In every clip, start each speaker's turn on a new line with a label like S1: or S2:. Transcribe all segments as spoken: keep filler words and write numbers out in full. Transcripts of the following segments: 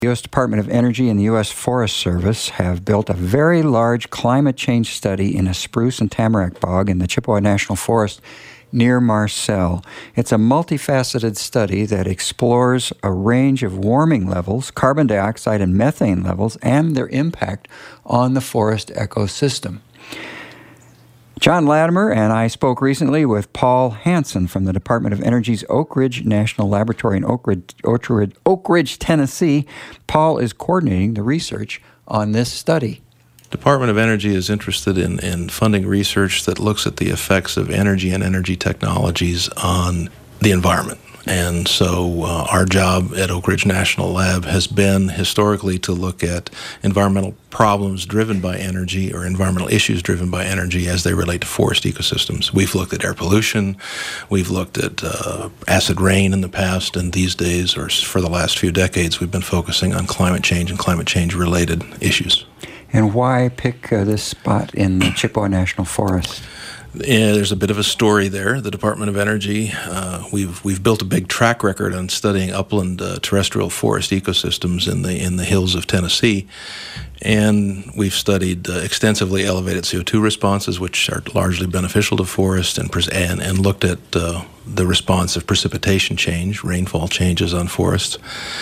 S1: The U S Department of Energy and the U S Forest Service have built a very large climate change study in a spruce and tamarack bog in the Chippewa National Forest near Marcel. It's a multifaceted study that explores a range of warming levels, carbon dioxide and methane levels, and their impact on the forest ecosystem. John Latimer and I spoke recently with Paul Hansen from the Department of Energy's Oak Ridge National Laboratory in Oak Ridge, Oak Ridge, Oak Ridge, Tennessee. Paul is coordinating the research on this study.
S2: Department of Energy is interested in, in funding research that looks at the effects of energy and energy technologies on the environment. And so uh, our job at Oak Ridge National Lab has been historically to look at environmental problems driven by energy or environmental issues driven by energy as they relate to forest ecosystems. We've looked at air pollution, we've looked at uh, acid rain in the past, and these days, or for the last few decades, we've been focusing on climate change and climate change-related issues.
S1: And why pick uh, this spot in the Chippewa National Forest?
S2: Yeah, there's a bit of a story there. The Department of Energy, uh, we've we've built a big track record on studying upland uh, terrestrial forest ecosystems in the in the hills of Tennessee, and we've studied uh, extensively elevated C O two responses, which are largely beneficial to forest, and and, and looked at uh, the response of precipitation change, rainfall changes on forests.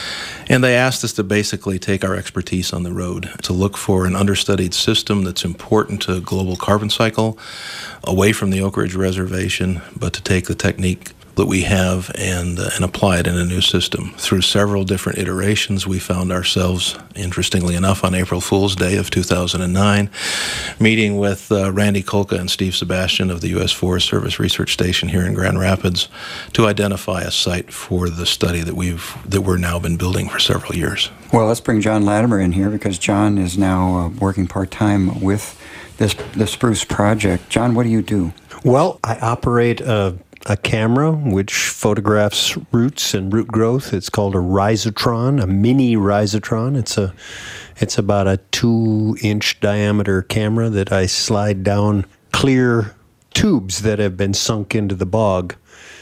S2: And they asked us to basically take our expertise on the road, to look for an understudied system that's important to global carbon cycle, away from the Oak Ridge Reservation, but to take the technique that we have and uh, and apply it in a new system. Through several different iterations, we found ourselves, interestingly enough, on April Fool's Day of two thousand nine, meeting with uh, Randy Kolka and Steve Sebastian of the U S Forest Service Research Station here in Grand Rapids to identify a site for the study that we've that we're now been building for several years.
S1: Well, let's bring John Latimer in here because John is now uh, working part-time with this the Spruce Project. John, what do you do?
S3: Well, I operate a a camera which photographs roots and root growth. It's called a rhizotron, a mini rhizotron. It's a it's about a two-inch diameter camera that I slide down clear tubes that have been sunk into the bog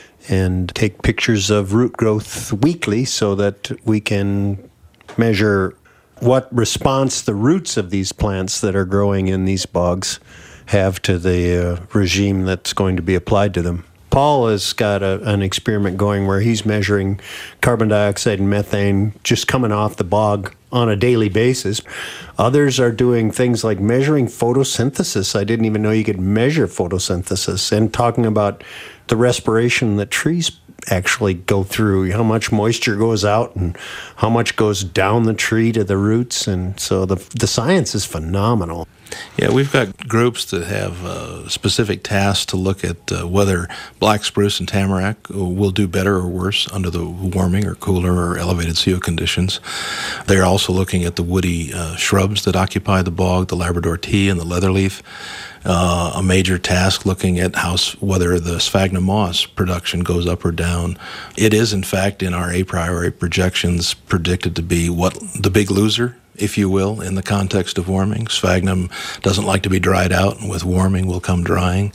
S3: and take pictures of root growth weekly so that we can measure what response the roots of these plants that are growing in these bogs have to the uh, regime that's going to be applied to them. Paul has got a, an experiment going where he's measuring carbon dioxide and methane just coming off the bog on a daily basis. Others are doing things like measuring photosynthesis. I didn't even know you could measure photosynthesis, and talking about the respiration that trees actually go through, how much moisture goes out and how much goes down the tree to the roots. And so the the science is phenomenal.
S2: Yeah, we've got groups that have uh, specific tasks to look at uh, whether black spruce and tamarack will do better or worse under the warming or cooler or elevated C O conditions. They're also looking at the woody uh, shrubs that occupy the bog, the Labrador tea and the leatherleaf. Uh, a major task looking at how whether the sphagnum moss production goes up or down. It is, in fact, in our a priori projections predicted to be what the big loser, if you will, in the context of warming. Sphagnum doesn't like to be dried out, and with warming will come drying.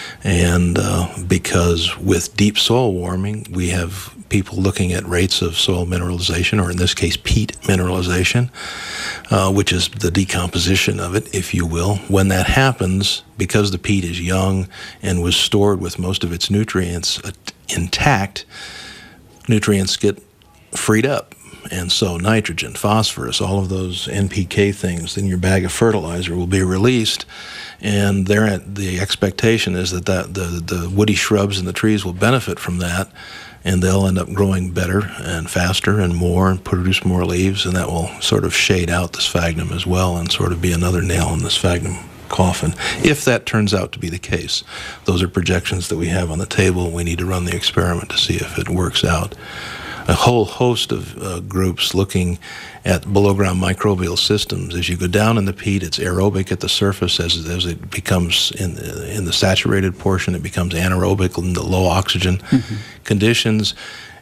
S2: And uh, because with deep soil warming, we have people looking at rates of soil mineralization, or in this case, peat mineralization, uh, which is the decomposition of it, if you will. When that happens, because the peat is young and was stored with most of its nutrients intact, nutrients get freed up. And so nitrogen, phosphorus, all of those N P K things in your bag of fertilizer will be released, and there the expectation is that, that the, the woody shrubs and the trees will benefit from that, and they'll end up growing better and faster and more and produce more leaves, and that will sort of shade out the sphagnum as well and sort of be another nail in the sphagnum coffin, if that turns out to be the case. Those are projections that we have on the table, and we need to run the experiment to see if it works out. A whole host of uh, groups looking at below-ground microbial systems. As you go down in the peat, it's aerobic at the surface. As, as it becomes in the, in the saturated portion, it becomes anaerobic in the low oxygen mm-hmm. conditions.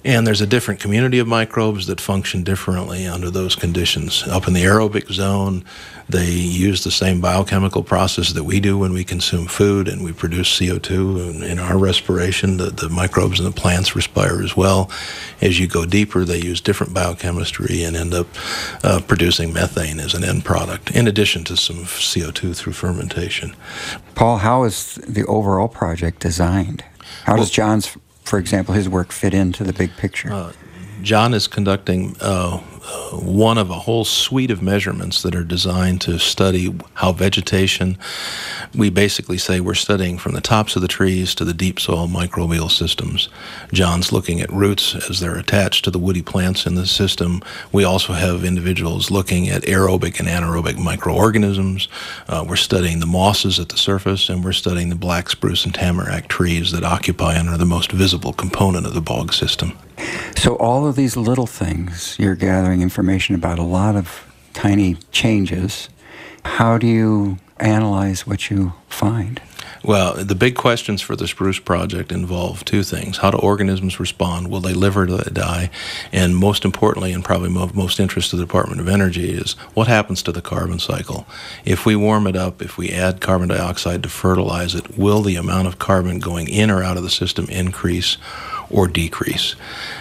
S2: And there's a different community of microbes that function differently under those conditions. Up in the aerobic zone, they use the same biochemical process that we do when we consume food and we produce C O two. And in our respiration, the, the microbes in the plants respire as well. As you go deeper, they use different biochemistry and end up uh, producing methane as an end product, in addition to some C O two through fermentation.
S1: Paul, how is the overall project designed? How does John's, for example, his work fit into the big picture?
S2: Uh, John is conducting uh, uh, one of a whole suite of measurements that are designed to study how vegetation, we basically say we're studying from the tops of the trees to the deep soil microbial systems. John's looking at roots as they're attached to the woody plants in the system. We also have individuals looking at aerobic and anaerobic microorganisms. Uh, we're studying the mosses at the surface, and we're studying the black spruce and tamarack trees that occupy and are the most visible component of the bog system.
S1: So all of these little things, you're gathering information about a lot of tiny changes. How do you analyze what you find?
S2: Well, the big questions for the Spruce Project involve two things. How do organisms respond? Will they live or do they die? And most importantly, and probably of most interest to the Department of Energy, is what happens to the carbon cycle? If we warm it up, if we add carbon dioxide to fertilize it, will the amount of carbon going in or out of the system increase or decrease?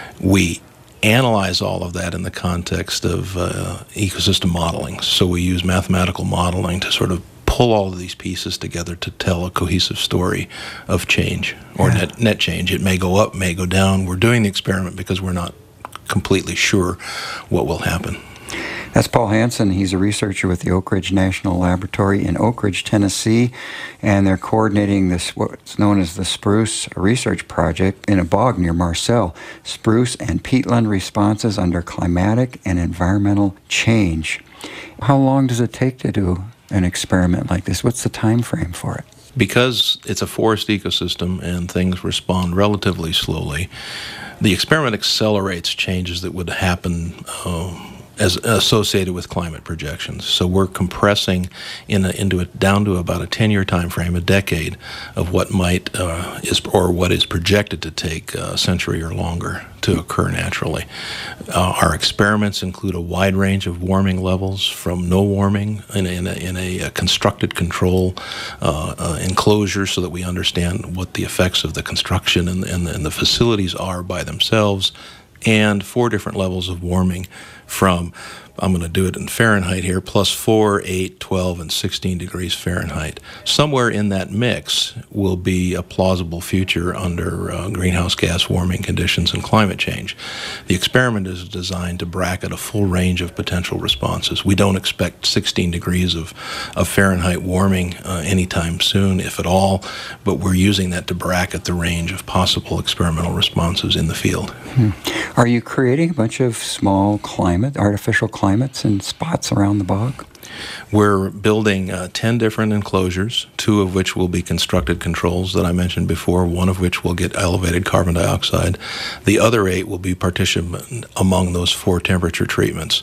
S2: We analyze all of that in the context of uh, ecosystem modeling. So we use mathematical modeling to sort of pull all of these pieces together to tell a cohesive story of change or yeah. net, net change. It may go up, may go down. We're doing the experiment because we're not completely sure what will happen.
S1: That's Paul Hansen. He's a researcher with the Oak Ridge National Laboratory in Oak Ridge, Tennessee, and they're coordinating this what's known as the Spruce Research Project in a bog near Marcel. Spruce and peatland responses under climatic and environmental change. How long does it take to do an experiment like this? What's the time frame for it?
S2: Because it's a forest ecosystem and things respond relatively slowly, the experiment accelerates changes that would happen uh, as associated with climate projections. So we're compressing in a, into it down to about a ten-year time frame, a decade, of what might uh, is or what is projected to take a century or longer to occur naturally. Uh, our experiments include a wide range of warming levels, from no warming in a, in a, in a constructed control uh, uh, enclosure, so that we understand what the effects of the construction and, and, and the facilities are by themselves, and four different levels of warming from, I'm going to do it in Fahrenheit here, plus four, eight, twelve, and sixteen degrees Fahrenheit. Somewhere in that mix will be a plausible future under uh, greenhouse gas warming conditions and climate change. The experiment is designed to bracket a full range of potential responses. We don't expect sixteen degrees of, of Fahrenheit warming uh, anytime soon, if at all, but we're using that to bracket the range of possible experimental responses in the field.
S1: Hmm. Are you creating a bunch of small climate, artificial climates in spots around the bog?
S2: We're building uh, ten different enclosures, two of which will be constructed controls that I mentioned before, one of which will get elevated carbon dioxide. The other eight will be partitioned among those four temperature treatments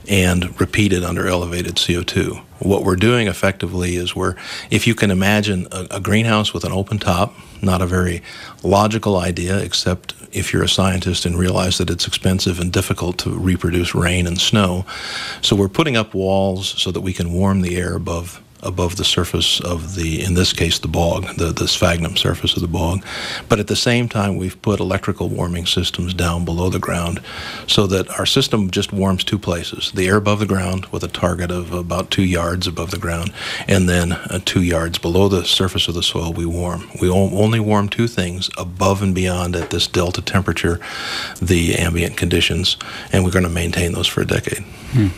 S2: and repeated under elevated C O two. What we're doing effectively is we're, if you can imagine a, a greenhouse with an open top, not a very logical idea, except if you're a scientist and realize that it's expensive and difficult to reproduce rain and snow. So we're putting up walls so that we can warm the air above above the surface of the, in this case, the bog, the, the sphagnum surface of the bog. But at the same time, we've put electrical warming systems down below the ground so that our system just warms two places: the air above the ground with a target of about two yards above the ground, and then uh, two yards below the surface of the soil we warm. We only warm two things above and beyond at this delta temperature, the ambient conditions, and we're going to maintain those for a decade.
S1: Hmm.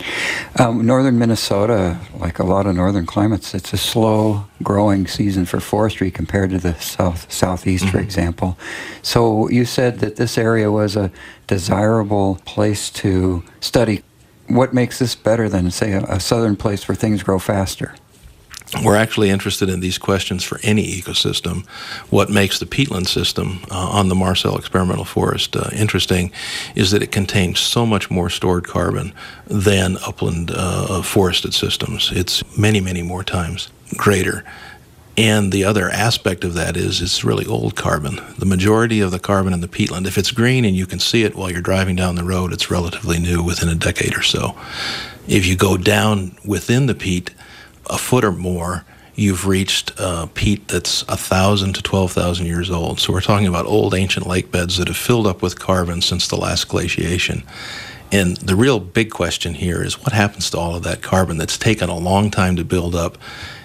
S1: Um, northern Minnesota, like a lot of northern climates, it's a slow-growing season for forestry compared to the south southeast, mm-hmm. for example. So you said that this area was a desirable place to study. What makes this better than, say, a, a southern place where things grow faster?
S2: We're actually interested in these questions for any ecosystem. What makes the peatland system uh, on the Marcel Experimental Forest uh, interesting is that it contains so much more stored carbon than upland uh, forested systems. It's many, many more times greater. And the other aspect of that is it's really old carbon. The majority of the carbon in the peatland, if it's green and you can see it while you're driving down the road, it's relatively new, within a decade or so. If you go down within the peat a foot or more, you've reached uh, peat that's one thousand to twelve thousand years old. So we're talking about old ancient lake beds that have filled up with carbon since the last glaciation. And the real big question here is what happens to all of that carbon that's taken a long time to build up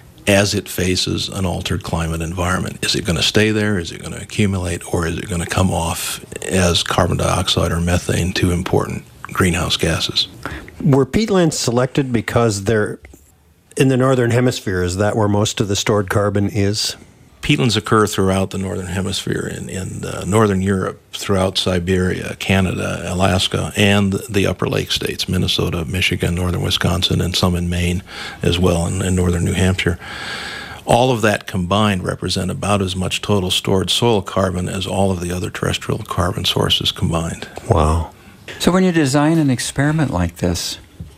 S2: as it faces an altered climate environment? Is it going to stay there? Is it going to accumulate? Or is it going to come off as carbon dioxide or methane, two important greenhouse gases?
S3: Were peatlands selected because they're in the northern hemisphere? Is that where most of the stored carbon is?
S2: Peatlands occur throughout the northern hemisphere, in, in uh, northern Europe, throughout Siberia, Canada, Alaska, and the upper lake states, Minnesota, Michigan, northern Wisconsin, and some in Maine as well, and, and northern New Hampshire. All of that combined represent about as much total stored soil carbon as all of the other terrestrial carbon sources combined.
S3: Wow.
S1: So when you design an experiment like this,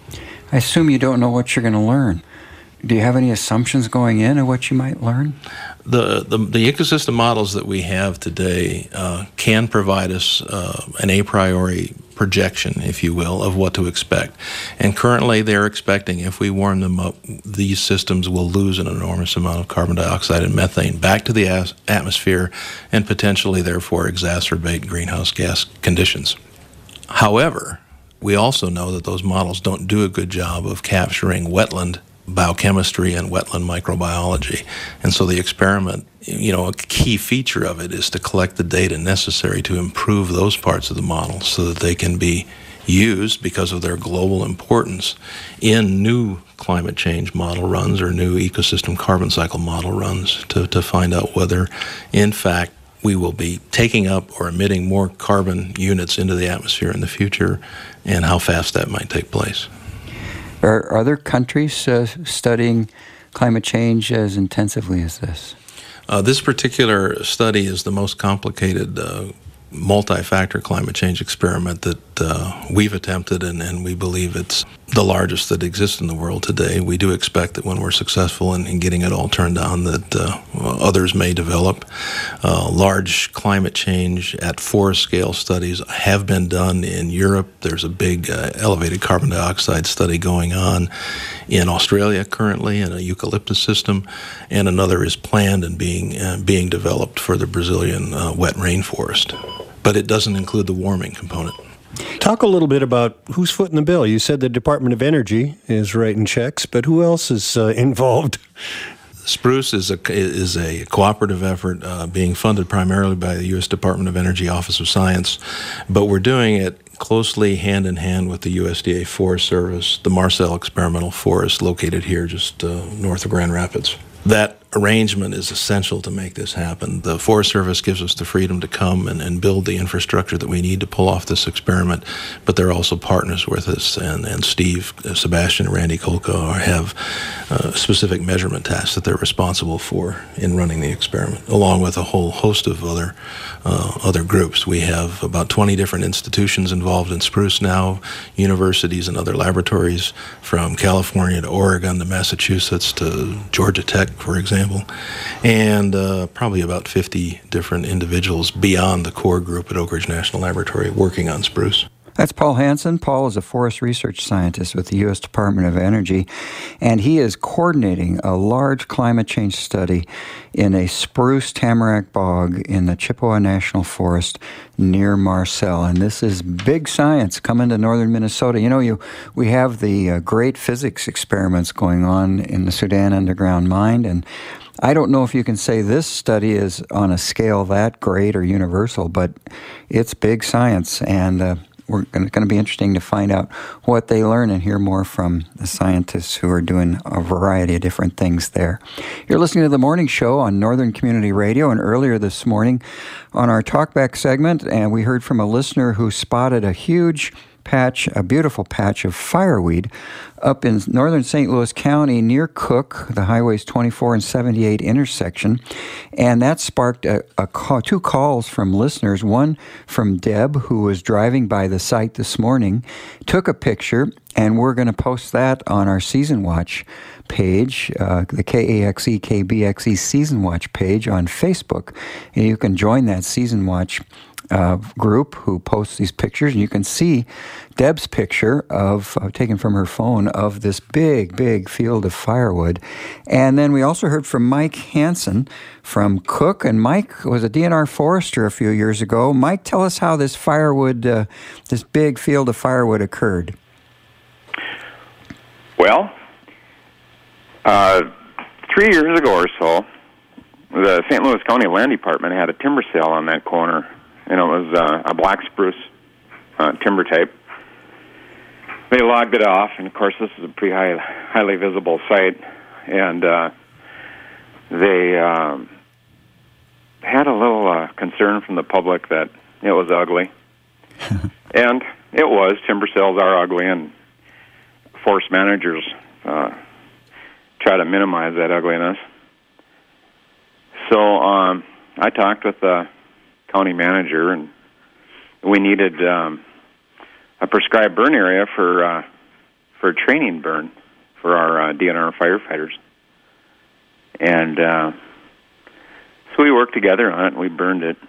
S1: I assume you don't know what you're going to learn. Do you have any assumptions going in of what you might learn?
S2: The, the, the ecosystem models that we have today uh, can provide us uh, an a priori projection, if you will, of what to expect. And currently they're expecting if we warm them up, these systems will lose an enormous amount of carbon dioxide and methane back to the as- atmosphere and potentially, therefore, exacerbate greenhouse gas conditions. However, we also know that those models don't do a good job of capturing wetland biochemistry and wetland microbiology. And so the experiment, you know, a key feature of it is to collect the data necessary to improve those parts of the model so that they can be used because of their global importance in new climate change model runs or new ecosystem carbon cycle model runs to, to find out whether, in fact, we will be taking up or emitting more carbon units into the atmosphere in the future and how fast that might take place.
S1: Are other countries uh, studying climate change as intensively as this?
S2: Uh, this particular study is the most complicated uh, multi-factor climate change experiment that uh, we've attempted, and, and we believe it's the largest that exists in the world today. We do expect that when we're successful in, in getting it all turned on, that uh, others may develop. Uh, large climate change at forest scale studies have been done in Europe. There's a big uh, elevated carbon dioxide study going on in Australia currently in a eucalyptus system, and another is planned and being uh, being developed for the Brazilian uh, wet rainforest. But it doesn't include the warming component.
S3: Talk a little bit about who's footing the bill. You said the Department of Energy is writing checks, but who else is uh, involved?
S2: Spruce is a is a cooperative effort uh, being funded primarily by the U S Department of Energy Office of Science, but we're doing it closely hand in hand with the U S D A Forest Service, the Marcel Experimental Forest located here just uh, north of Grand Rapids. That arrangement is essential to make this happen. The Forest Service gives us the freedom to come and, and build the infrastructure that we need to pull off this experiment, but they're also partners with us, and, and Steve, uh, Sebastian, and Randy Kolka have uh, specific measurement tasks that they're responsible for in running the experiment, along with a whole host of other uh, other groups. We have about twenty different institutions involved in Spruce now, universities and other laboratories from California to Oregon to Massachusetts to Georgia Tech, for example. And uh, probably about fifty different individuals beyond the core group at Oak Ridge National Laboratory working on spruce.
S1: That's Paul Hansen. Paul is a forest research scientist with the U S Department of Energy, and he is coordinating a large climate change study in a spruce tamarack bog in the Chippewa National Forest near Marcel. And this is big science coming to northern Minnesota. You know, you we have the uh, great physics experiments going on in the Sudan underground mine, and I don't know if you can say this study is on a scale that great or universal, but it's big science, and uh, we're going to be interesting to find out what they learn and hear more from the scientists who are doing a variety of different things there. You're listening to The Morning Show on Northern Community Radio, and earlier this morning on our Talkback segment, and we heard from a listener who spotted a huge patch, a beautiful patch of fireweed up in northern Saint Louis County near Cook, the highways twenty-four and seventy-eight intersection. And that sparked a, a call, two calls from listeners, one from Deb, who was driving by the site this morning, took a picture, and we're going to post that on our Season Watch page, uh, the K A X E K B X E Season Watch page on Facebook. And you can join that Season Watch Uh, group who posts these pictures, and you can see Deb's picture of uh, taken from her phone of this big, big field of firewood. And then we also heard from Mike Hansen from Cook, and Mike was a D N R forester a few years ago. Mike, tell us how this firewood, uh, this big field of firewood occurred.
S4: Well, uh, three years ago or so, the Saint Louis County Land Department had a timber sale on that corner. And it was uh, a black spruce uh, timber type. They logged it off, and of course this is a pretty high, highly visible site. And uh, they um, had a little uh, concern from the public that it was ugly. And it was. Timber sales are ugly, and forest managers uh, try to minimize that ugliness. So um, I talked with the county manager, and we needed um, a prescribed burn area for uh, for a training burn for our uh, D N R firefighters. And uh, so we worked together on it, and we burned it.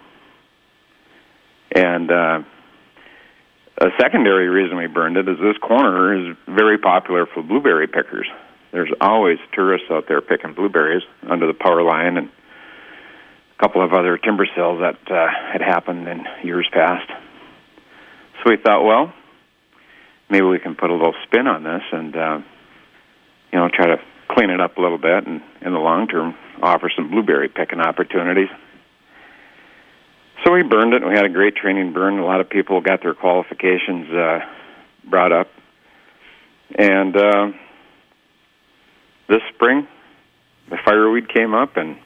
S4: And uh, a secondary reason we burned it is this corner is very popular for blueberry pickers. There's always tourists out there picking blueberries under the power line, and a couple of other timber sales that uh, had happened in years past. So we thought, well, maybe we can put a little spin on this and, uh, you know, try to clean it up a little bit, and in the long term, offer some blueberry picking opportunities. So we burned it, and we had a great training burn. A lot of people got their qualifications uh, brought up. And uh, this spring, the fireweed came up, and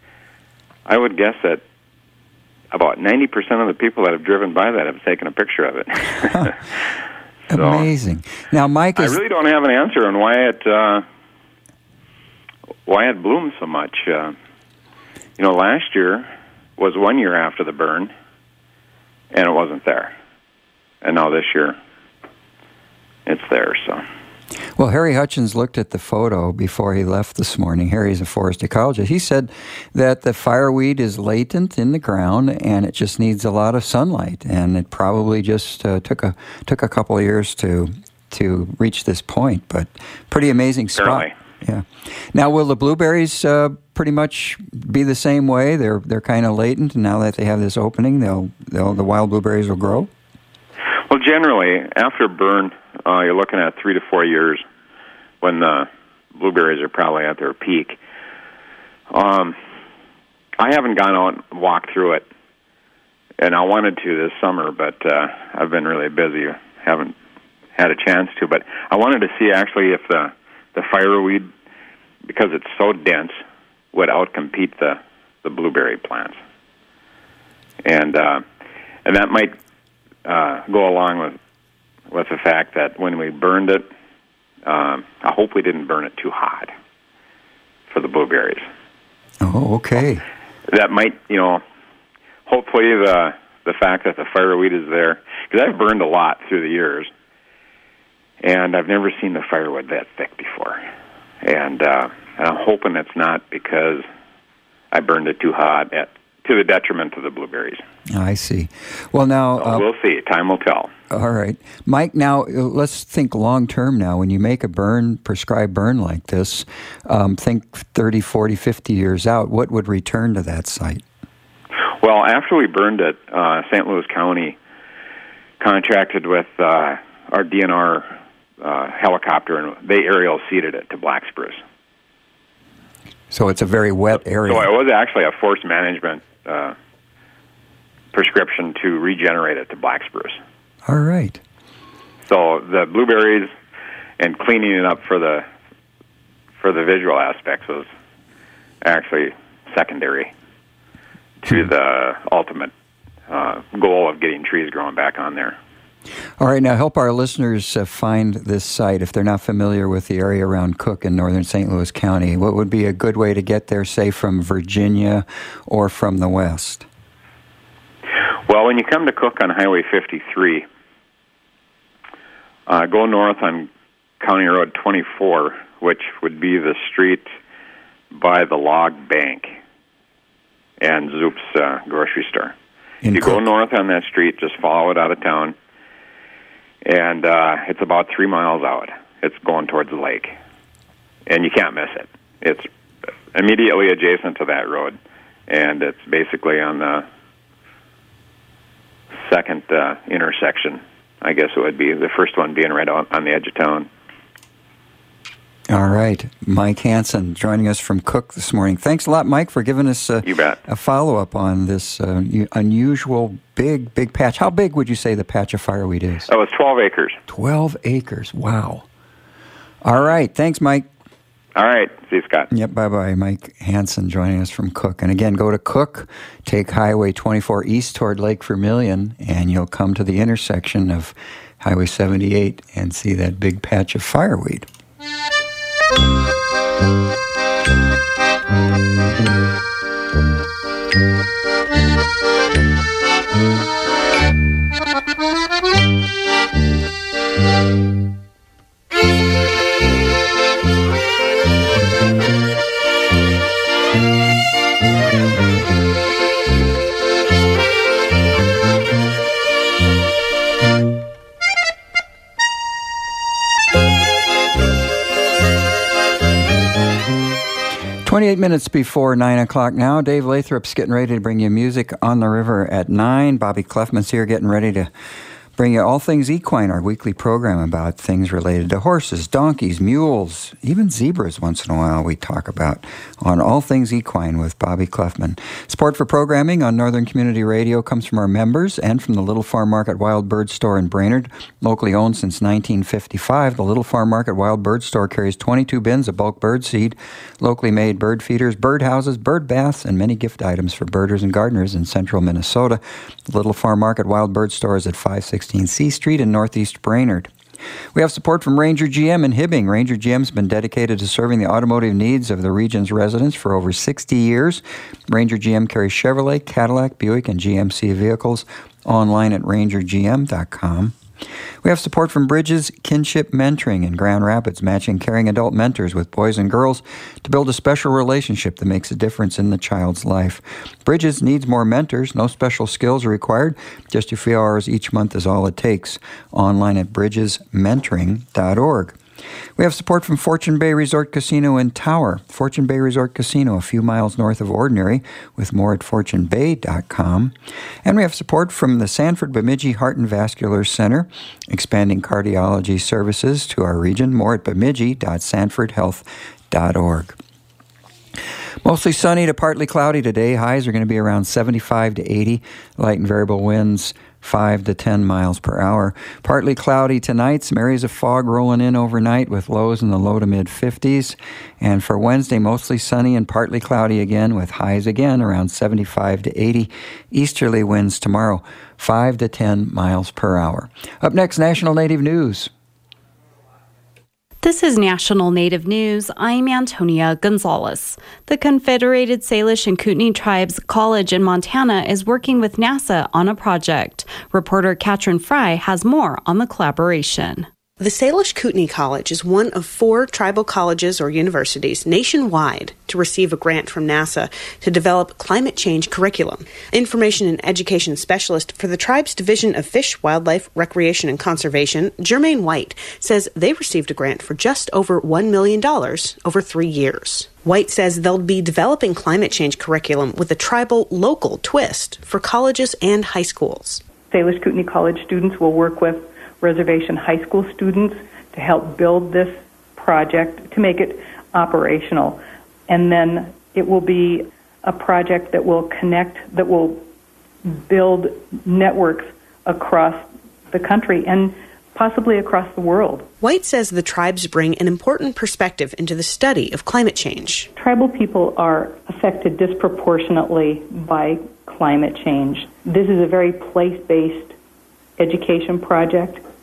S4: I would guess that about ninety percent of the people that have driven by that have taken a picture of it.
S1: So, amazing. Now, Mike is...
S4: I really don't have an answer on why it uh, why it bloomed so much. Uh, you know, last year was one year after the burn, and it wasn't there. And now this year, it's there, so...
S1: Well, Harry Hutchins looked at the photo before he left this morning. Harry's a forest ecologist. He said that the fireweed is latent in the ground, and it just needs a lot of sunlight, and it probably just uh, took a took a couple of years to to reach this point. But pretty amazing spot.
S4: Certainly.
S1: Yeah. Now, will the blueberries uh, pretty much be the same way? They're they're kind of latent, and now that they have this opening, they'll they'll the wild blueberries will grow.
S4: Well, generally, after burn, uh, you're looking at three to four years when the blueberries are probably at their peak. Um, I haven't gone out and walked through it, and I wanted to this summer, but uh, I've been really busy. Haven't had a chance to, but I wanted to see actually if the, the fireweed, because it's so dense, would outcompete the, the blueberry plants. And uh, and that might uh, go along with with the fact that when we burned it, um, I hope we didn't burn it too hot for the blueberries.
S1: Oh, okay.
S4: That might, you know, hopefully the the fact that the fireweed is there, because I've burned a lot through the years, and I've never seen the firewood that thick before. And, uh, and I'm hoping it's not because I burned it too hot at to the detriment of the blueberries.
S1: I see. Well, now...
S4: So
S1: uh,
S4: we'll see. Time will tell.
S1: All right. Mike, now let's think long-term now. When you make a burn, prescribed burn like this, um, think thirty, forty, fifty years out, what would return to that site?
S4: Well, after we burned it, uh, Saint Louis County contracted with uh, our D N R uh, helicopter, and they aerial seeded it to black spruce.
S1: So it's a very wet area.
S4: So it was actually a forest management uh, prescription to regenerate it to black spruce.
S1: All right.
S4: So the blueberries and cleaning it up for the for the visual aspects was actually secondary to the ultimate uh, goal of getting trees growing back on there.
S1: All right, now help our listeners uh, find this site if they're not familiar with the area around Cook in northern Saint Louis County. What would be a good way to get there, say, from Virginia or from the west?
S4: Well, when you come to Cook on Highway fifty-three, uh, go north on County Road twenty-four, which would be the street by the log bank and Zoop's uh, grocery store.
S1: In
S4: you
S1: Cook.
S4: go north on that street, just follow it out of town, and uh, it's about three miles out. It's going towards the lake, and you can't miss it. It's immediately adjacent to that road, and it's basically on the second uh, intersection, I guess it would be. The first one being right on, on the edge of town.
S1: All right. Mike Hansen joining us from Cook this morning. Thanks a lot, Mike, for giving us a,
S4: you bet.
S1: a follow-up on this uh, unusual big, big patch. How big would you say the patch of fireweed is?
S4: Oh, it's twelve acres.
S1: twelve acres. Wow. All right. Thanks, Mike.
S4: All right. See you, Scott.
S1: Yep, bye-bye. Mike Hansen joining us from Cook. And again, go to Cook, take Highway twenty-four east toward Lake Vermilion, and you'll come to the intersection of Highway seventy-eight and see that big patch of fireweed. twenty-eight minutes before nine o'clock now. Dave Lathrop's getting ready to bring you music on the river at nine. Bobby Clefman's here getting ready to bring you All Things Equine, our weekly program about things related to horses, donkeys, mules, even zebras once in a while we talk about on All Things Equine with Bobby Clefman. Support for programming on Northern Community Radio comes from our members and from the Little Farm Market Wild Bird Store in Brainerd. Locally owned since nineteen fifty-five, the Little Farm Market Wild Bird Store carries twenty-two bins of bulk bird seed, locally made bird feeders, bird houses, bird baths, and many gift items for birders and gardeners in central Minnesota. The Little Farm Market Wild Bird Store is at five sixteen C Street in Northeast Brainerd. We have support from Ranger G M in Hibbing. Ranger G M has been dedicated to serving the automotive needs of the region's residents for over sixty years. Ranger G M carries Chevrolet, Cadillac, Buick, and G M C vehicles online at ranger g m dot com. We have support from Bridges Kinship Mentoring in Grand Rapids, matching caring adult mentors with boys and girls to build a special relationship that makes a difference in the child's life. Bridges needs more mentors. No special skills are required. Just a few hours each month is all it takes. Online at bridges mentoring dot org. We have support from Fortune Bay Resort Casino in Tower. Fortune Bay Resort Casino, a few miles north of Ordinary, with more at fortune bay dot com. And we have support from the Sanford Bemidji Heart and Vascular Center, expanding cardiology services to our region. More at bemidji dot sanford health dot org. Mostly sunny to partly cloudy today. Highs are going to be around seventy-five to eighty. Light and variable winds five to ten miles per hour. Partly cloudy tonight. Some areas of fog rolling in overnight with lows in the low to mid fifties. And for Wednesday, mostly sunny and partly cloudy again with highs again around seventy-five to eighty. Easterly winds tomorrow five to ten miles per hour. Up next, National Native News.
S5: This is National Native News. I'm Antonia Gonzalez. The Confederated Salish and Kootenai Tribes College in Montana is working with NASA on a project. Reporter Katrin Fry has more on the collaboration.
S6: The Salish Kootenai College is one of four tribal colleges or universities nationwide to receive a grant from NASA to develop climate change curriculum. Information and education specialist for the tribe's Division of Fish, Wildlife, Recreation, and Conservation, Jermaine White, says they received a grant for just over one million dollars over three years. White says they'll be developing climate change curriculum with a tribal local twist for colleges and high schools.
S7: Salish Kootenai College students will work with reservation high school students to help build this project, to make it operational. And then it will be a project that will connect, that will build networks across the country and possibly across the world.
S6: White says the tribes bring an important perspective into the study of climate change.
S7: Tribal people are affected disproportionately by climate change. This is a very place-based education project.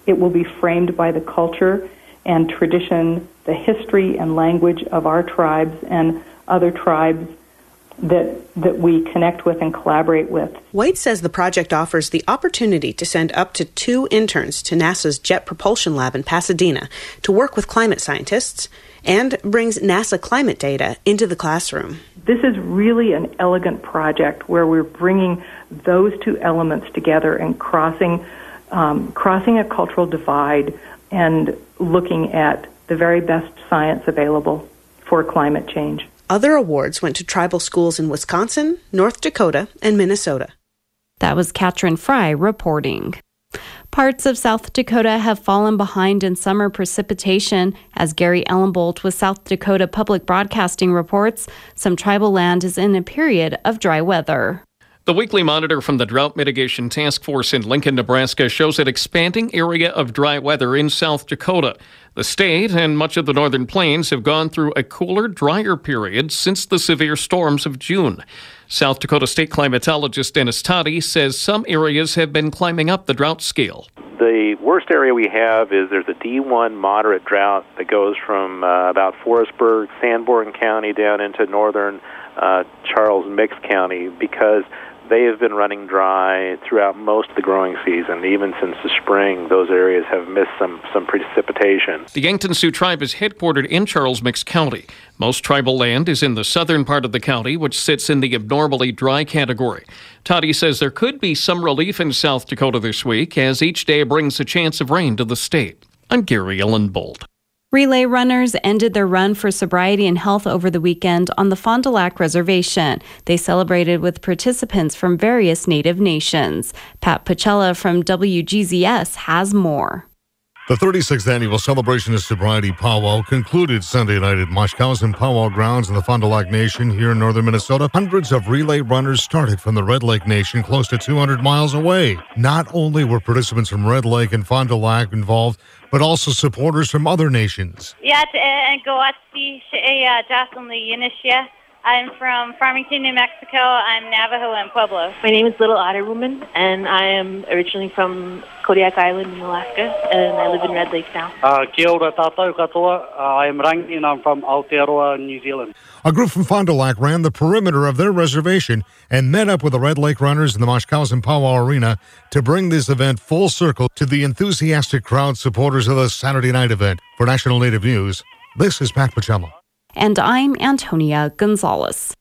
S7: It will be framed by the culture and tradition, the history and language of our tribes and other tribes that that we connect with and collaborate with.
S6: White says the project offers the opportunity to send up to two interns to NASA's Jet Propulsion Lab in Pasadena to work with climate scientists and brings NASA climate data into the classroom.
S7: This is really an elegant project where we're bringing those two elements together and crossing um, crossing a cultural divide and looking at the very best science available for climate change.
S6: Other awards went to tribal schools in Wisconsin, North Dakota, and Minnesota.
S5: That was Katrin Fry reporting. Parts of South Dakota have fallen behind in summer precipitation. As Gary Ellenbolt with South Dakota Public Broadcasting reports, some tribal land is in a period of dry weather.
S8: The weekly monitor from the Drought Mitigation Task Force in Lincoln, Nebraska shows an expanding area of dry weather in South Dakota. The state and much of the northern plains have gone through a cooler, drier period since the severe storms of June. South Dakota state climatologist Dennis Toddy says some areas have been climbing up the drought scale.
S9: The worst area we have is there's a D one moderate drought that goes from uh, about Forestburg, Sanborn County down into northern uh, Charles Mix County, because they have been running dry throughout most of the growing season. Even since the spring, those areas have missed some, some precipitation.
S8: The Yankton Sioux tribe is headquartered in Charles Mix County. Most tribal land is in the southern part of the county, which sits in the abnormally dry category. Toddy says there could be some relief in South Dakota this week, as each day brings a chance of rain to the state. I'm Gary Ellenbolt.
S5: Relay runners ended their run for sobriety and health over the weekend on the Fond du Lac Reservation. They celebrated with participants from various Native nations. Pat Pacella from W G Z S has more.
S10: The thirty-sixth Annual Celebration of Sobriety Powwow concluded Sunday night at Moshkowsen Powwow Grounds in the Fond du Lac Nation here in northern Minnesota. Hundreds of relay runners started from the Red Lake Nation close to two hundred miles away. Not only were participants from Red Lake and Fond du Lac involved, but also supporters from other nations.
S11: I'm from Farmington, New Mexico. I'm Navajo and Pueblo.
S12: My name is Little Otter Woman, and I am originally from Kodiak Island in Alaska, and I live in Red Lake now.
S13: Uh, kia ora tātou katoa. Uh, I am Rangi, and I'm from Aotearoa, New Zealand.
S10: A group from Fond du Lac ran the perimeter of their reservation and met up with the Red Lake runners in the Moshkowsen Powwow Arena to bring this event full circle to the enthusiastic crowd supporters of the Saturday night event. For National Native News, this is Pat Pacella.
S5: And I'm Antonia Gonzalez.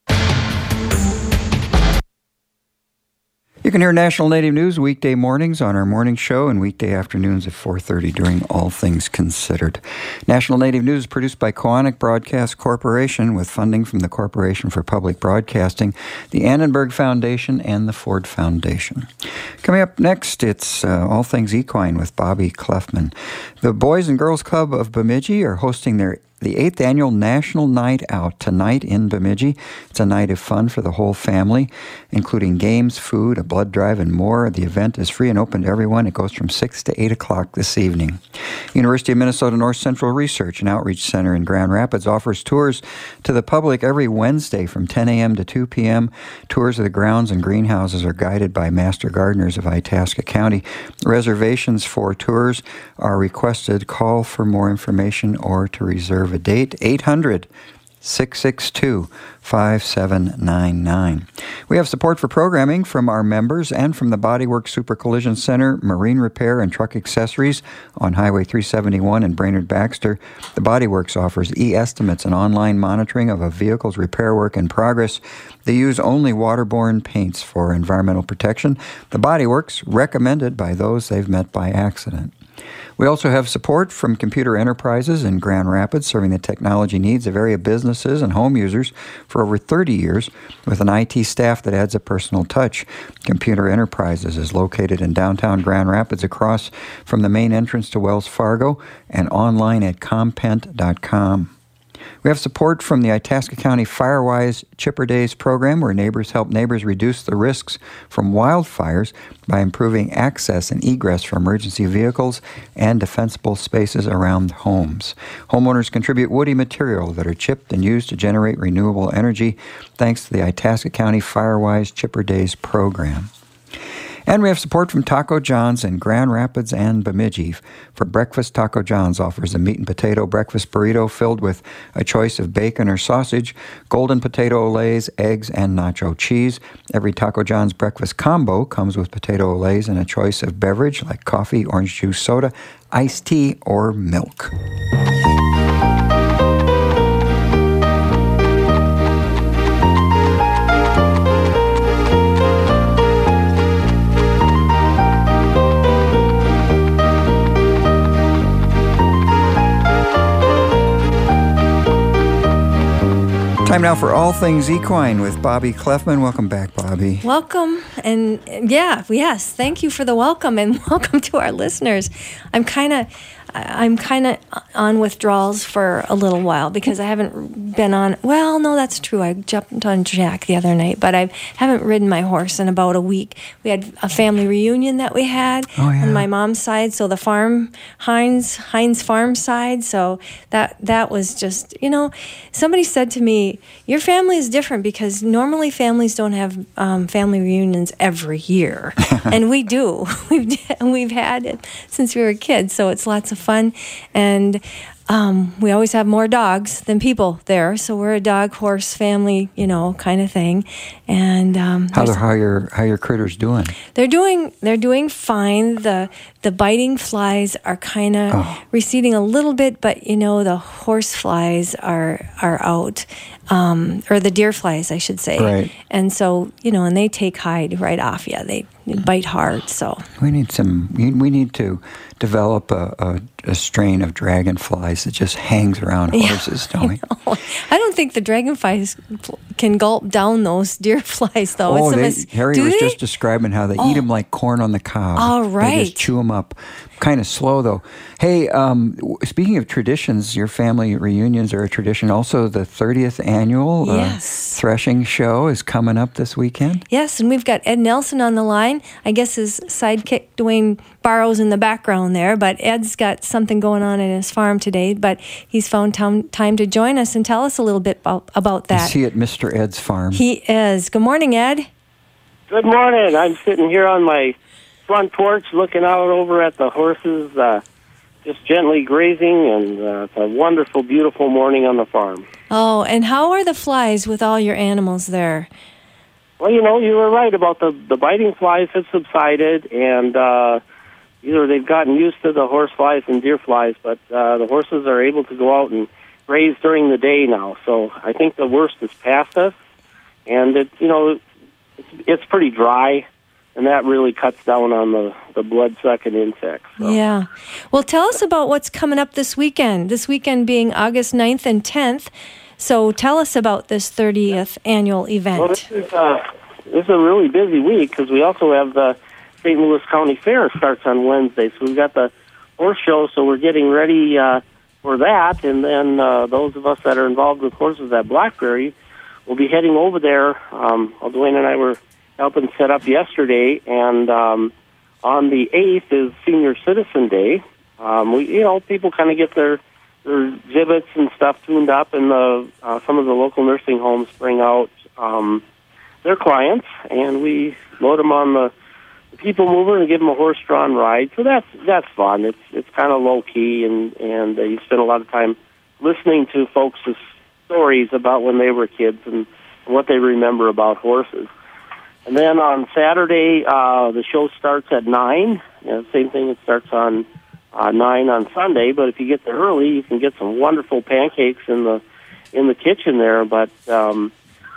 S1: You can hear National Native News weekday mornings on our morning show and weekday afternoons at four thirty during All Things Considered. National Native News is produced by Koahnic Broadcast Corporation with funding from the Corporation for Public Broadcasting, the Annenberg Foundation, and the Ford Foundation. Coming up next, it's uh, All Things Equine with Bobby Clefman. The Boys and Girls Club of Bemidji are hosting their the eighth annual National Night Out tonight in Bemidji. It's a night of fun for the whole family, including games, food, a blood drive, and more. The event is free and open to everyone. It goes from six to eight o'clock this evening. University of Minnesota North Central Research and Outreach Center in Grand Rapids offers tours to the public every Wednesday from ten a.m. to two p.m. Tours of the grounds and greenhouses are guided by master gardeners of Itasca County. Reservations for tours are requested. Call for more information or to reserve a date, eight hundred, six six two, five seven nine nine. We have support for programming from our members and from the Bodyworks Super Collision Center, Marine Repair and Truck Accessories on Highway three seventy-one in Brainerd-Baxter. The Bodyworks offers e-estimates and online monitoring of a vehicle's repair work in progress. They use only waterborne paints for environmental protection. The Bodyworks, recommended by those they've met by accident. We also have support from Computer Enterprises in Grand Rapids, serving the technology needs of area businesses and home users for over thirty years with an I T staff that adds a personal touch. Computer Enterprises is located in downtown Grand Rapids across from the main entrance to Wells Fargo and online at compent dot com. We have support from the Itasca County Firewise Chipper Days program, where neighbors help neighbors reduce the risks from wildfires by improving access and egress for emergency vehicles and defensible spaces around homes. Homeowners contribute woody material that are chipped and used to generate renewable energy thanks to the Itasca County Firewise Chipper Days program. And we have support from Taco John's in Grand Rapids and Bemidji. For breakfast, Taco John's offers a meat and potato breakfast burrito filled with a choice of bacon or sausage, golden potato olays, eggs, and nacho cheese. Every Taco John's breakfast combo comes with potato olays and a choice of beverage like coffee, orange juice, soda, iced tea, or milk. Time now for All Things Equine with Bobby Clefman. Welcome back, Bobby.
S14: Welcome. And yeah, yes, thank you for the welcome and welcome to our listeners. I'm kind of I'm kind of on withdrawals for a little while because I haven't been on, well, no, that's true. I jumped on Jack the other night, but I haven't ridden my horse in about a week. We had a family reunion that we had
S1: oh, yeah.
S14: on my mom's side, so the farm, Heinz, Heinz farm side, so that that was just, you know, somebody said to me, your family is different because normally families don't have um, family reunions every year, and we do. We've, we've had it since we were kids, so it's lots of fun, and um, we always have more dogs than people there, so we're a dog horse family, you know, kind of thing. And um,
S1: how how your how your critters doing?
S14: They're doing they're doing fine. The the biting flies are kind of oh. receding a little bit, but you know the horse flies are are out, um, or the deer flies, I should say.
S1: Right.
S14: And so you know, and they take hide right off you. They bite hard. So
S1: we need some. We need to develop a, a, a strain of dragonflies that just hangs around horses,
S14: yeah,
S1: don't we?
S14: I, I don't think the dragonflies can gulp down those deer flies, though.
S1: Oh,
S14: it's
S1: they, Harry
S14: do
S1: was
S14: they?
S1: just describing how they oh. eat them like corn on the cob.
S14: All right.
S1: They just chew them up. Kind of slow, though. Hey, um, speaking of traditions, your family reunions are a tradition. Also, the thirtieth annual
S14: yes.
S1: uh, threshing show is coming up this weekend.
S14: Yes, and we've got Ed Nelson on the line. I guess his sidekick, Dwayne Barrows, in the background there, but Ed's got something going on at his farm today, but he's found time, time to join us and tell us a little bit about, about that.
S1: Is he at Mister Ed's farm?
S14: He is. Good morning, Ed.
S15: Good morning. I'm sitting here on my front porch looking out over at the horses uh, just gently grazing, and uh, it's a wonderful, beautiful morning on the farm.
S14: Oh, and how are the flies with all your animals there?
S15: Well, you know, you were right about the, the biting flies have subsided, and uh, either they've gotten used to the horse flies and deer flies, but uh, the horses are able to go out and graze during the day now. So I think the worst is past us, and it, you know, it's, it's pretty dry. And that really cuts down on the, the blood-sucking insects. So.
S14: Yeah. Well, tell us about what's coming up this weekend, this weekend being August ninth and tenth. So tell us about this thirtieth annual event.
S15: Well, this is, uh, this is a really busy week because we also have the Saint Louis County Fair starts on Wednesday. So we've got the horse show, so we're getting ready uh, for that. And then uh, those of us that are involved with horses at Blackberry will be heading over there. Um, Dwayne and I were helping set up yesterday, and um, on the eighth is Senior Citizen Day. Um, we, you know, people kind of get their their exhibits and stuff tuned up, and the uh, some of the local nursing homes bring out um, their clients, and we load them on the, the people mover and give them a horse-drawn ride. So that's that's fun. It's it's kind of low key, and and uh, you spend a lot of time listening to folks' stories about when they were kids and what they remember about horses. And then on Saturday, uh, the show starts at nine. You know, same thing, it starts on uh, nine on Sunday. But if you get there early, you can get some wonderful pancakes in the in the kitchen there. But um,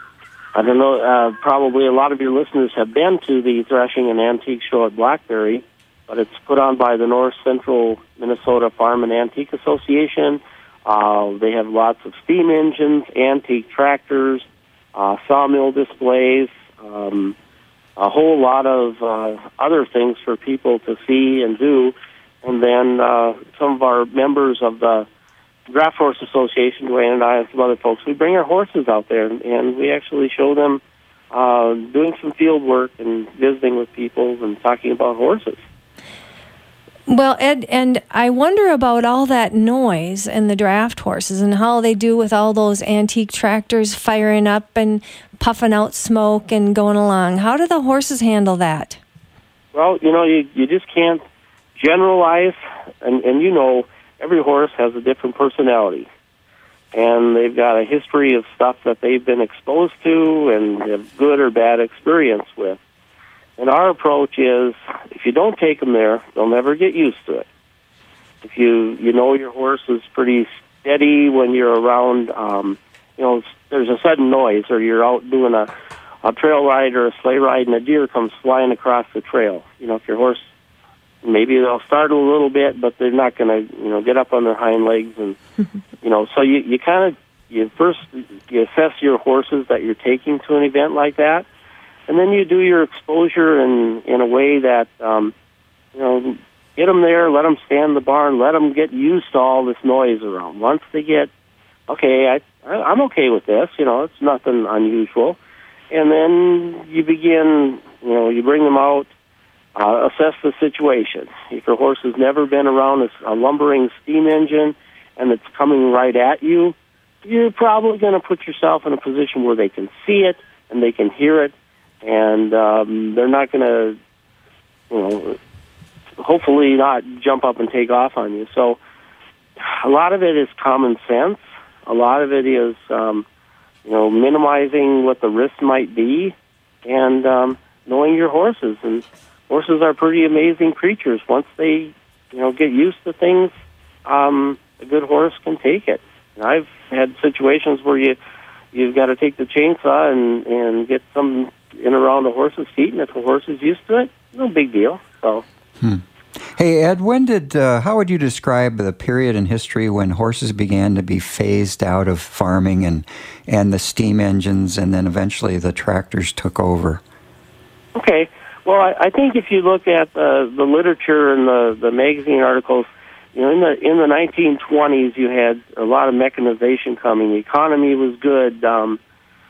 S15: I don't know, uh, probably a lot of your listeners have been to the Threshing and Antique Show at Blackberry. But it's put on by the North Central Minnesota Farm and Antique Association. Uh, they have lots of steam engines, antique tractors, uh, sawmill displays, Um, a whole lot of uh, other things for people to see and do. And then uh, some of our members of the Draft Horse Association, Dwayne and I and some other folks, we bring our horses out there, and, and we actually show them uh, doing some field work and visiting with people and talking about horses.
S14: Well, Ed, and I wonder about all that noise and the draft horses and how they do with all those antique tractors firing up and puffing out smoke and going along. How do the horses handle that?
S15: Well, you know, you you just can't generalize, and and you know, every horse has a different personality, and they've got a history of stuff that they've been exposed to and have good or bad experience with. And our approach is, if you don't take them there, they'll never get used to it. If you you know your horse is pretty steady when you're around, um, you know, there's a sudden noise, or you're out doing a, a trail ride or a sleigh ride, and a deer comes flying across the trail. You know, if your horse, maybe they'll startle a little bit, but they're not going to, you know, get up on their hind legs, and you know, so you you kind of you first you assess your horses that you're taking to an event like that. And then you do your exposure in, in a way that, um, you know, get them there, let them stand in the barn, let them get used to all this noise around. Once they get, okay, I, I, I'm okay with this, you know, it's nothing unusual. And then you begin, you know, you bring them out, uh, assess the situation. If your horse has never been around a, a lumbering steam engine and it's coming right at you, you're probably going to put yourself in a position where they can see it and they can hear it. And um, they're not going to, you know, hopefully not jump up and take off on you. So a lot of it is common sense. A lot of it is, um, you know, minimizing what the risk might be and um, knowing your horses. And horses are pretty amazing creatures. Once they, you know, get used to things, um, a good horse can take it. And I've had situations where you, you've got to take the chainsaw and, and get some in around a horse's feet, and if the horse is used to it, no big deal. So,
S1: hmm. Hey Ed, when did uh, how would you describe the period in history when horses began to be phased out of farming and and the steam engines, and then eventually the tractors took over?
S15: Okay, well, I, I think if you look at the the literature and the the magazine articles, you know, in the in the nineteen twenties, you had a lot of mechanization coming. The economy was good. Um,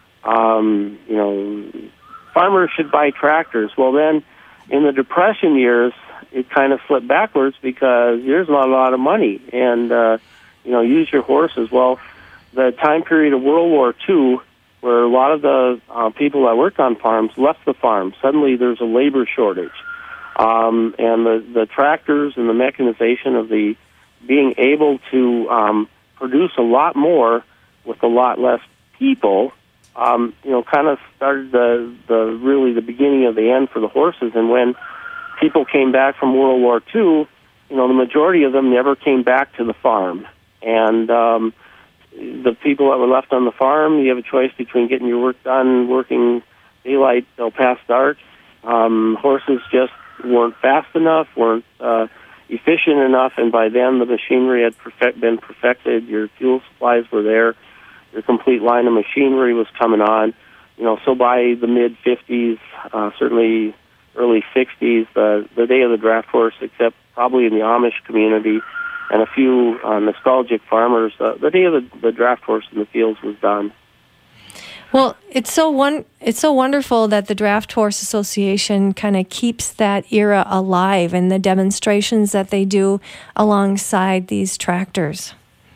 S15: um, you know. Farmers should buy tractors. Well, then, in the Depression years, it kind of slipped backwards because there's not a lot of money, and uh, you know, use your horses. Well, the time period of World War Two, where a lot of the uh, people that worked on farms left the farm. Suddenly, there's a labor shortage, um, and the the tractors and the mechanization of the being able to um, produce a lot more with a lot less people. Um, you know, kind of started the, the really the beginning of the end for the horses. And when people came back from World War Two, you know, the majority of them never came back to the farm. And um, the people that were left on the farm, you have a choice between getting your work done, working daylight till past dark. Um, horses just weren't fast enough, weren't uh, efficient enough, and by then the machinery had perfect, been perfected. Your fuel supplies were there. The complete line of machinery was coming on. You know, so by the mid-fifties, uh, certainly early sixties, the, the day of the draft horse, except probably in the Amish community and a few uh, nostalgic farmers, uh, the day of the, the draft horse in the fields was done.
S14: Well, it's so one. It's so wonderful that the Draft Horse Association kind of keeps that era alive and the demonstrations that they do alongside these tractors.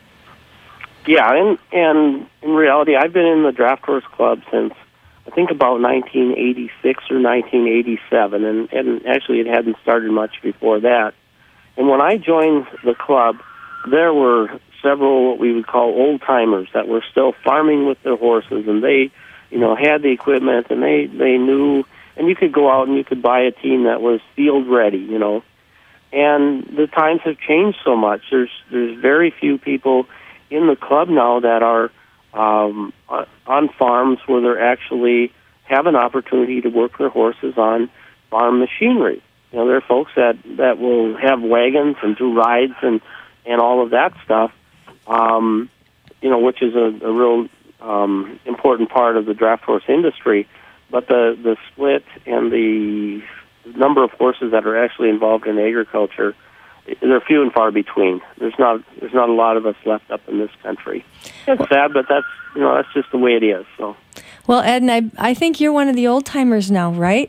S15: Yeah, and, and in reality, I've been in the Draft Horse Club since, I think, about nineteen eighty-six or nineteen eighty-seven, and, and actually it hadn't started much before that. And when I joined the club, there were several what we would call old-timers that were still farming with their horses, and they, you know, had the equipment, and they, they knew, and you could go out and you could buy a team that was field-ready, you know. And the times have changed so much. There's there's very few people in the club now that are um, on farms where they actually have an opportunity to work their horses on farm machinery. You know, there are folks that, that will have wagons and do rides and, and all of that stuff, um, you know, which is a, a real um, important part of the draft horse industry. But the, the split and the number of horses that are actually involved in agriculture, they're few and far between. There's not there's not a lot of us left up in this country. It's sad, but that's you know that's just the way it is. So,
S14: well, Ed, and I I think you're one of the old timers now, right?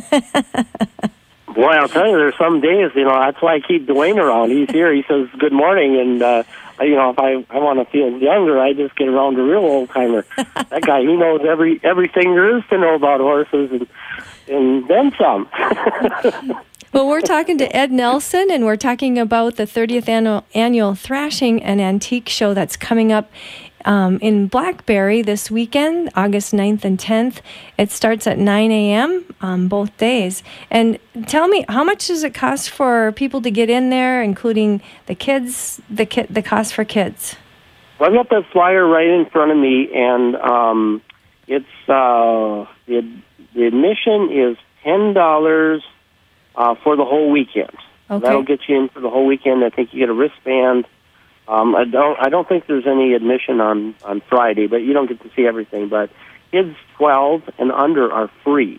S15: Boy, I'll tell you, there's some days you know that's why I keep Dwayne around. He's here. He says good morning, and uh, you know if I I want to feel younger, I just get around a real old timer. That guy, he knows every everything there is to know about horses, and and then some.
S14: Well, we're talking to Ed Nelson, and we're talking about the thirtieth annual, annual Thrashing and Antique Show that's coming up um, in Blackberry this weekend, August ninth and tenth. It starts at nine a.m. Um, both days. And tell me, how much does it cost for people to get in there, including the kids, the ki- the cost for kids?
S15: Well, I've got the flyer right in front of me, and um, it's uh, the, the admission is ten dollars uh, for the whole weekend.
S14: Okay.
S15: That'll get you in for the whole weekend. I think you get a wristband. Um, I don't. I don't think there's any admission on, on Friday, but you don't get to see everything. But kids twelve and under are free.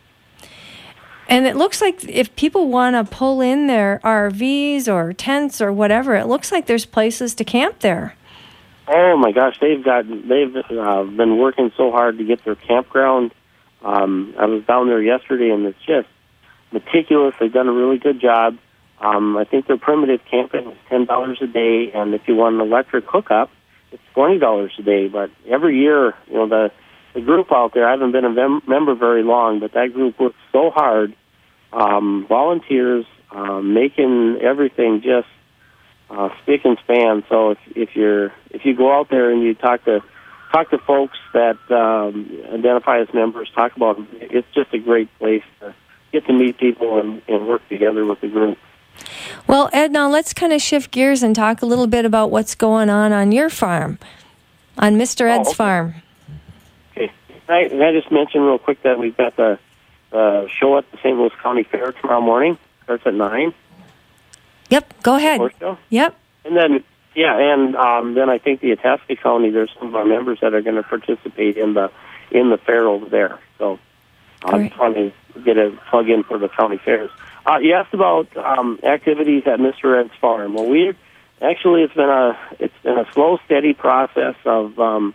S14: And it looks like if people want to pull in their R Vs or tents or whatever, it looks like there's places to camp there.
S15: Oh my gosh, they've got they've uh, been working so hard to get their campground. Um, I was down there yesterday, and it's just meticulous. They've done a really good job. Um, I think their primitive camping is ten dollars a day, and if you want an electric hookup, it's twenty dollars a day. But every year, you know, the the group out there, I haven't been a mem- member very long, but that group works so hard. Um, volunteers um, making everything just uh, spick and span. So if if you're if you go out there and you talk to talk to folks that um, identify as members, talk about it, it's just a great place to get to meet people and, and work together with the group.
S14: Well, Ed, now let's kind of shift gears and talk a little bit about what's going on on your farm, on Mister Ed's
S15: oh, okay.
S14: farm.
S15: Okay. Can I, can I just mention real quick that we've got the uh, show at the Saint Louis County Fair tomorrow morning. Starts at nine.
S14: Yep, go ahead. Yep.
S15: And then, yeah, and um, then I think the Itasca County, there's some of our members that are going to participate in the in the fair over there. So I'm trying to get a plug in for the county fairs. Uh, you asked about um, activities at Mister Ed's farm. Well, we actually it's been a it's been a slow, steady process of um,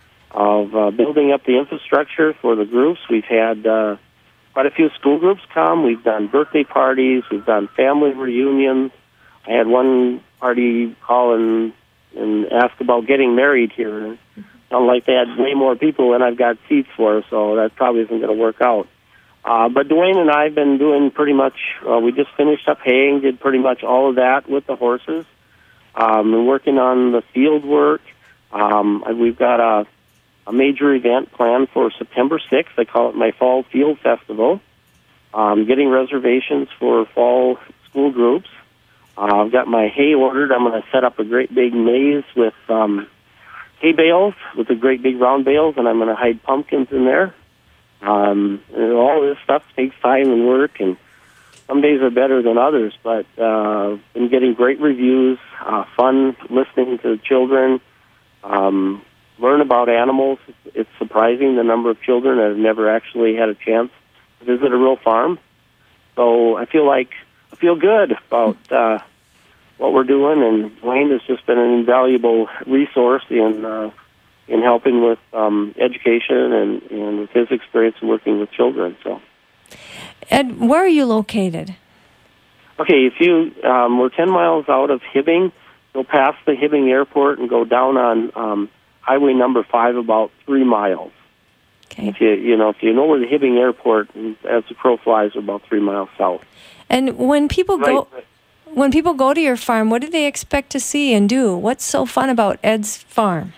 S15: of uh, building up the infrastructure for the groups. We've had uh, quite a few school groups come. We've done birthday parties. We've done family reunions. I had one party call and and ask about getting married here. It sounded like they had way more people than I've got seats for, so that probably isn't going to work out. Uh, but Dwayne and I have been doing pretty much, uh, we just finished up haying, did pretty much all of that with the horses. Um, and working on the field work. Um, we've got a, a major event planned for September sixth. I call it my Fall Field Festival. Um, getting reservations for fall school groups. Uh, I've got my hay ordered. I'm going to set up a great big maze with um, hay bales, with the great big round bales, and I'm going to hide pumpkins in there. Um, and all this stuff takes time and work, and some days are better than others, but uh, been getting great reviews, uh, fun listening to children, um, learn about animals. It's surprising the number of children that have never actually had a chance to visit a real farm. So I feel like, I feel good about uh, what we're doing, and Dwayne has just been an invaluable resource in uh, in helping with um, education and, and with his experience in working with children. So,
S14: Ed, where are you located?
S15: Okay, if you um, we're ten miles out of Hibbing, go past the Hibbing Airport and go down on um, Highway Number Five about three miles.
S14: Okay.
S15: If you you know if you know where the Hibbing Airport, as the crow flies, are about three miles south.
S14: And when people
S15: right.
S14: go, when people go to your farm, what do they expect to see and do? What's so fun about Ed's farm?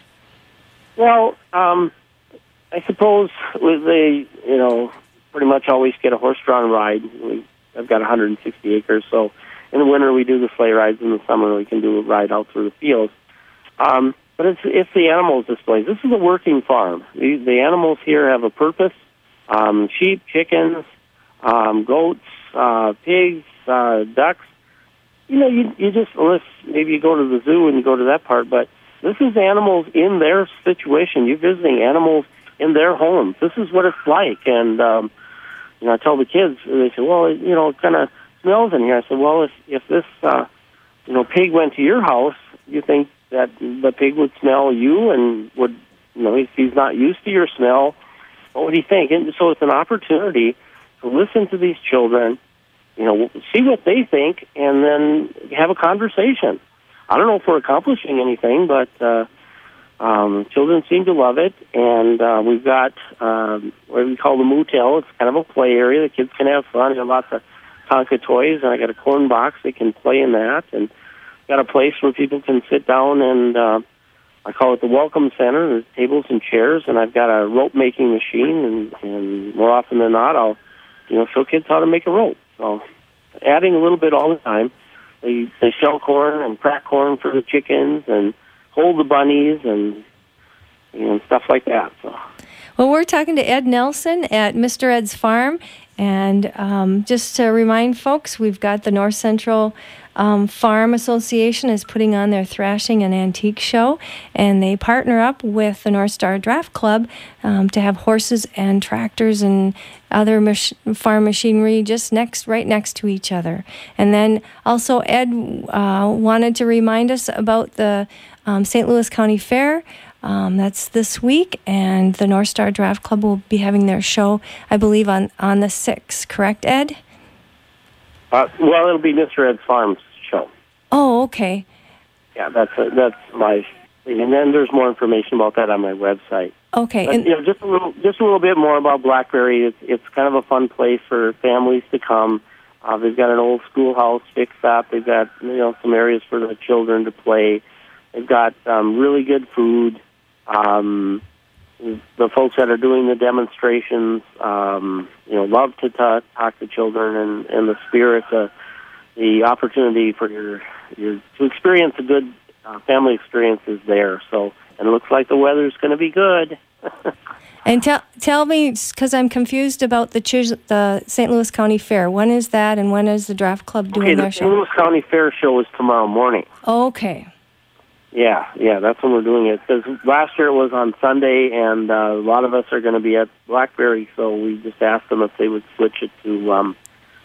S15: Well, um, I suppose they, you know, pretty much always get a horse-drawn ride. We, I've got one hundred sixty acres, so in the winter we do the sleigh rides. In the summer we can do a ride out through the fields. Um, but it's it's the animals displays. This is a working farm. The, the animals here have a purpose. Um, sheep, chickens, um, goats, uh, pigs, uh, ducks. You know, you you just unless maybe you go to the zoo and you go to that part, but this is animals in their situation. You're visiting animals in their homes. This is what it's like. And, um, you know, I tell the kids, they say, well, you know, it kind of smells in here. I said, well, if, if this, uh, you know, pig went to your house, you think that the pig would smell you and would, you know, if he's not used to your smell, what would he think? And so it's an opportunity to listen to these children, you know, see what they think, and then have a conversation. I don't know if we're accomplishing anything, but uh, um, children seem to love it. And uh, we've got um, what we call the motel. It's kind of a play area. The kids can have fun. There are lots of Tonka toys, and I got a corn box. They can play in that, and got a place where people can sit down and uh, I call it the Welcome Center. There's tables and chairs, and I've got a rope making machine, and, and more often than not, I'll you know show kids how to make a rope. So adding a little bit all the time. They they shell corn and crack corn for the chickens and hold the bunnies and you know stuff like that. So.
S14: Well, we're talking to Ed Nelson at Mister Ed's Farm, and um, just to remind folks, we've got the North Central um, Farm Association is putting on their Thrashing and Antique Show, and they partner up with the North Star Draft Club um, to have horses and tractors and other mach- farm machinery just next, right next to each other. And then also Ed uh, wanted to remind us about the um, Saint Louis County Fair. Um, that's this week, and the North Star Draft Club will be having their show, I believe, on, on the sixth. Correct, Ed?
S15: Uh, well, it'll be Mister Ed's Farm's show.
S14: Oh, okay.
S15: Yeah, that's a, that's my, and then there's more information about that on my website.
S14: Okay,
S15: but,
S14: and
S15: you know, just a little, just a little bit more about Blackberry. It's it's kind of a fun place for families to come. Uh, they've got an old schoolhouse fixed up. They've got you know some areas for the children to play. They've got um, really good food. Um, the folks that are doing the demonstrations, um, you know, love to talk, talk to children, and, and the spirit, uh, the opportunity for your, your to experience a good uh, family experience is there. So, and it looks like the weather's going to be good.
S14: And tell tell me, because I'm confused about the Chis- the Saint Louis County Fair. When is that, and when is the Draft Club doing
S15: okay,
S14: their
S15: the
S14: show?
S15: Saint Louis County Fair show is tomorrow morning.
S14: Okay.
S15: Yeah, yeah, that's when we're doing it. Because last year it was on Sunday, and uh, a lot of us are going to be at Blackberry, so we just asked them if they would switch it to um,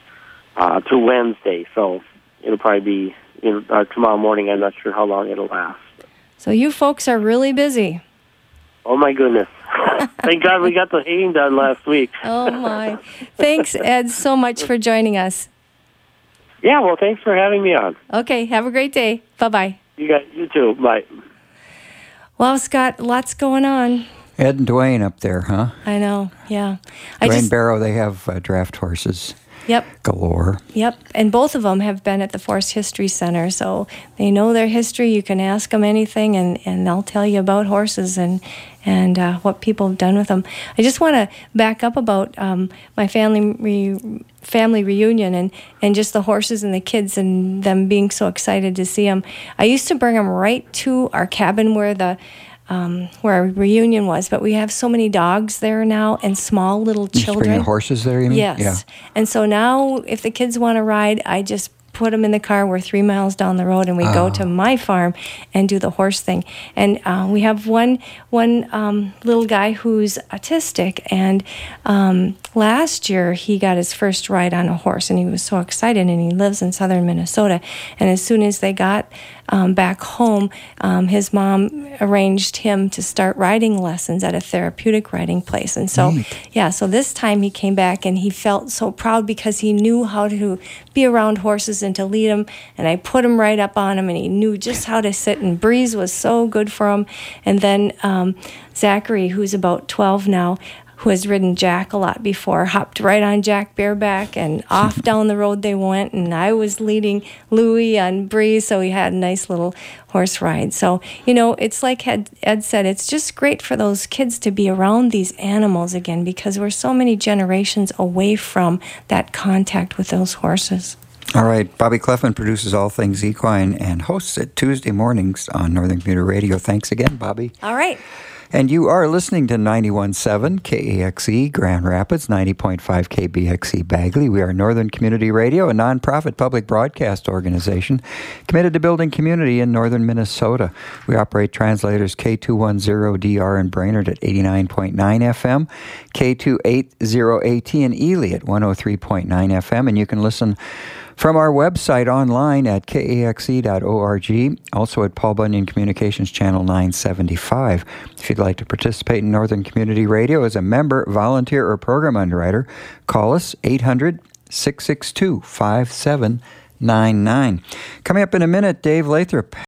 S15: uh, to Wednesday. So it'll probably be you know, uh, tomorrow morning. I'm not sure how long it'll last.
S14: So you folks are really busy.
S15: Oh, my goodness. Thank God we got the haying done last week.
S14: Oh, my. Thanks, Ed, so much for joining us.
S15: Yeah, well, thanks for having me on.
S14: Okay, have a great day. Bye-bye.
S15: You got you too. Bye.
S14: Well, Scott, lots going on.
S1: Ed and Dwayne up there, huh?
S14: I know, yeah. I
S1: Dwayne
S14: just,
S1: Barrow, they have uh, draft horses.
S14: Yep.
S1: Galore.
S14: Yep, and both of them have been at the Forest History Center, so they know their history. You can ask them anything, and, and they'll tell you about horses and and uh, what people have done with them. I just want to back up about um, my family re- family reunion and, and just the horses and the kids and them being so excited to see them. I used to bring them right to our cabin where the Um, where our reunion was, but we have so many dogs there now and small little
S1: You
S14: children.
S1: bring the horses there, you mean?
S14: Yes.
S1: Yeah.
S14: And so now if the kids want to ride, I just put them in the car. We're three miles down the road, and we
S1: Oh.
S14: go to my farm and do the horse thing. And uh, we have one one um, little guy who's autistic, and um, last year he got his first ride on a horse, and he was so excited, and he lives in southern Minnesota. And as soon as they got Um, back home, um, his mom arranged him to start riding lessons at a therapeutic riding place. And so,
S1: Neat.
S14: yeah, so this time he came back and he felt so proud because he knew how to be around horses and to lead them. And I put him right up on him, and he knew just how to sit. And Breeze was so good for him. And then um, Zachary, who's about twelve now, who has ridden Jack a lot before, hopped right on Jack bareback, and off down the road they went, and I was leading Louie on Breeze, so we had a nice little horse ride. So, you know, it's like Ed, Ed said, it's just great for those kids to be around these animals again, because we're so many generations away from that contact with those horses.
S1: All right. Bobby Cleffman produces All Things Equine and hosts it Tuesday mornings on Northern Commuter Radio. Thanks again, Bobby.
S14: All right.
S1: And you are listening to ninety-one point seven K A X E Grand Rapids, ninety point five K B X E Bagley. We are Northern Community Radio, a nonprofit public broadcast organization committed to building community in northern Minnesota. We operate translators K two ten D R in Brainerd at eighty-nine point nine F M, K two eighty A T in Ely at one oh three point nine F M, and you can listen from our website online at K A X E dot org, also at Paul Bunyan Communications Channel nine seventy-five. If you'd like to participate in Northern Community Radio as a member, volunteer, or program underwriter, call us eight hundred, six six two, five seven nine nine. Coming up in a minute, Dave Lathrop